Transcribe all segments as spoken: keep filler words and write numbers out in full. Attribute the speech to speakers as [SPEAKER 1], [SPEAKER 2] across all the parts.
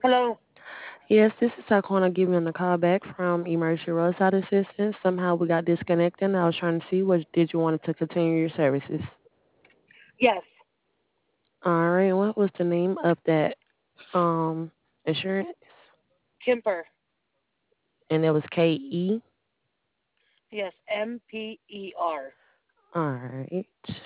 [SPEAKER 1] Hello.
[SPEAKER 2] Yes, this is Taquana giving the call back from Emergency Roadside Assistance. Somehow we got disconnected and I was trying to see what did you want to continue your services.
[SPEAKER 1] Yes.
[SPEAKER 2] All right, what was the name of that um insurance?
[SPEAKER 1] Kimper.
[SPEAKER 2] And it was K E.
[SPEAKER 1] Yes. M P E R.
[SPEAKER 2] All right.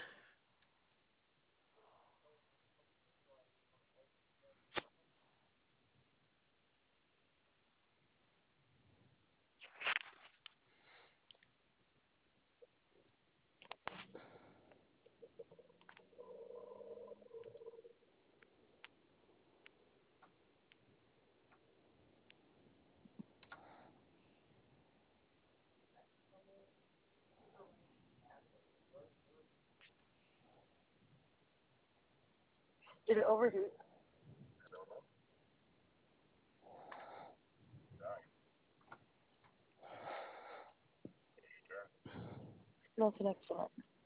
[SPEAKER 1] Did it overheat? No, it's the next one.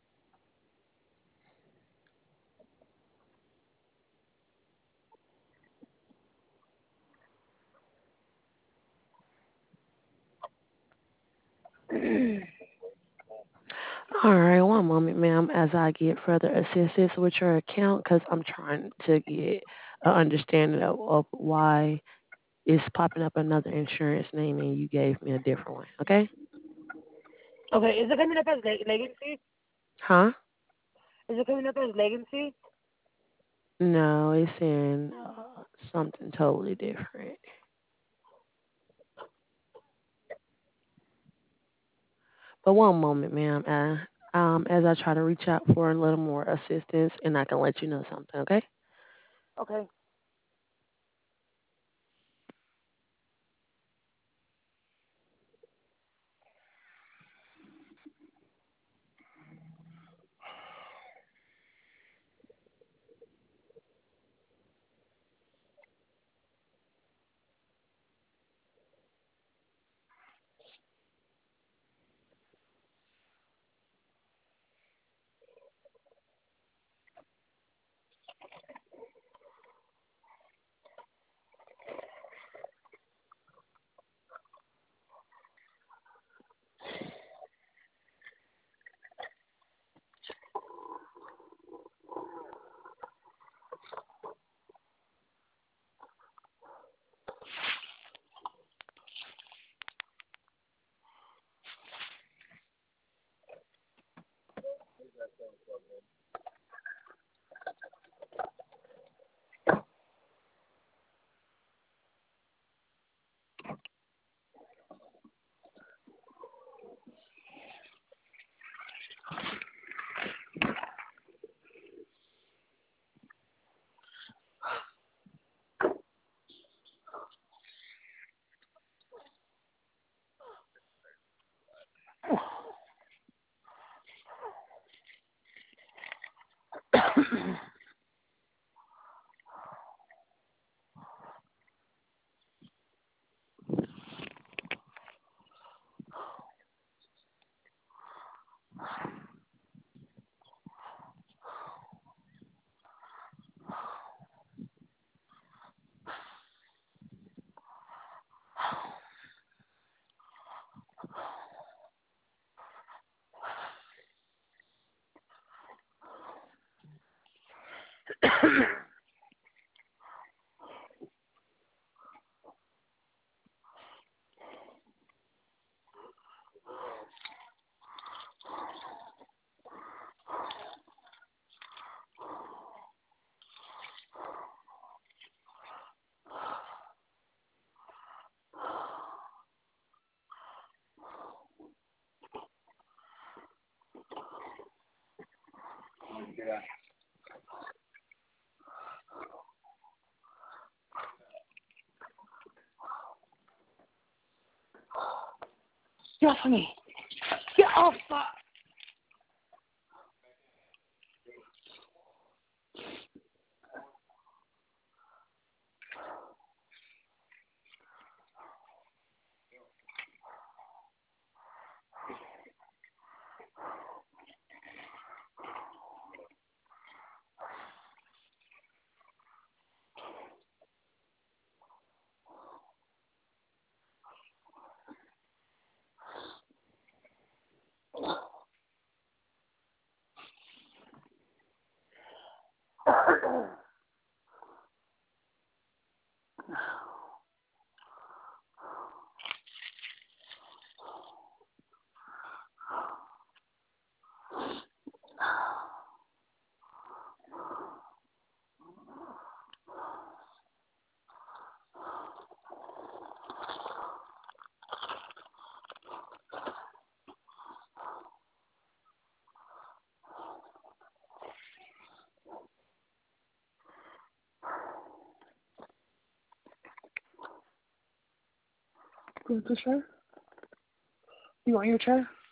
[SPEAKER 2] All right, one moment, ma'am, as I get further assistance with your account because I'm trying to get an understanding of, of why it's popping up another insurance name and you gave me a different one. Okay?
[SPEAKER 1] Okay. Is it coming up as leg- legacy?
[SPEAKER 2] Huh?
[SPEAKER 1] Is it coming up as legacy?
[SPEAKER 2] No, it's in uh, something totally different. But one moment, ma'am. Uh, um, as I try to reach out for a little more assistance, and I can let you know something. Okay?
[SPEAKER 1] Okay. Get off of me. Get off. Uh,
[SPEAKER 3] Go to the chair? You want your chair?